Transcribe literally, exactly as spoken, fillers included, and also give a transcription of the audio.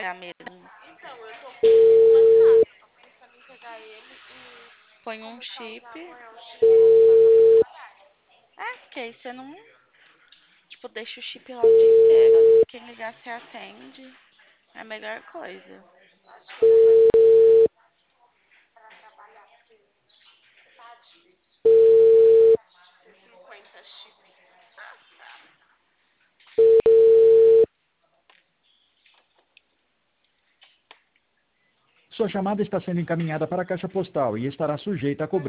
É a mesma. Então, eu tô com duas caixas. Tô pensando em pegar ele e Põe um começar a chip. usar com o chip e começar já pra trabalhar. É, porque aí você não. Tipo, deixa o chip lá o dia inteiro. Quem ligar você atende. É a melhor coisa. Acho que eu vou fazer pra trabalhar, porque tá difícil. cinquenta chips. Sua chamada está sendo encaminhada para a caixa postal e estará sujeita a cobrança.